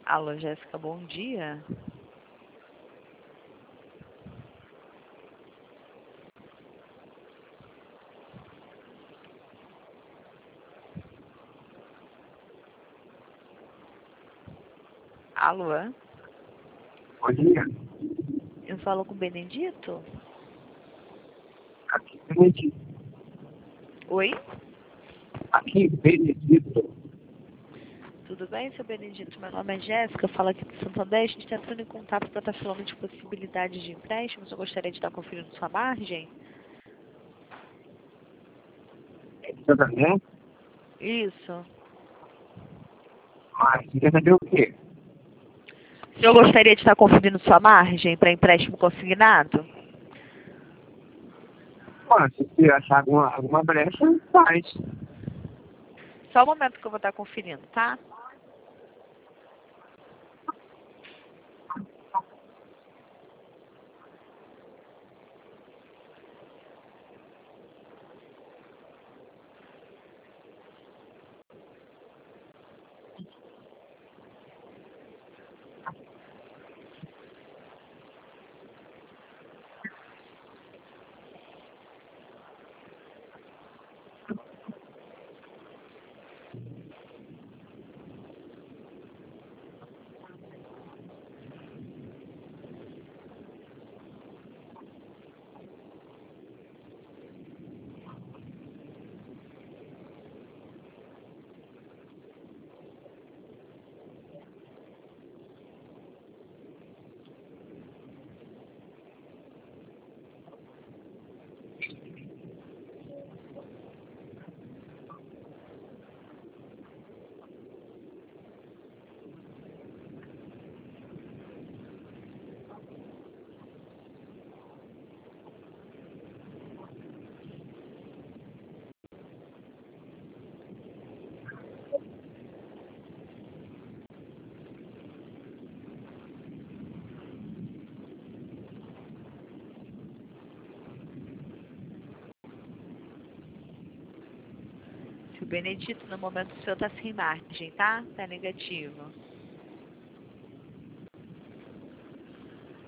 Alô, Jéssica, bom dia. Alô? Bom dia. Eu falo com o Benedito? Aqui, Benedito. Oi? Aqui, Benedito. Tudo bem, seu Benedito? Meu nome é Jéssica, eu falo aqui do Santander. A gente está entrando em contato para estar falando de possibilidades de empréstimos. Eu gostaria de estar conferindo sua margem. Santander? Isso. Mas você quer saber o quê? Se eu gostaria de estar conferindo sua margem para empréstimo consignado? Bom, se você achar alguma brecha, faz. Só um momento que eu vou estar conferindo, tá? Seu Benedito, no momento o seu está sem margem, tá? Tá negativo.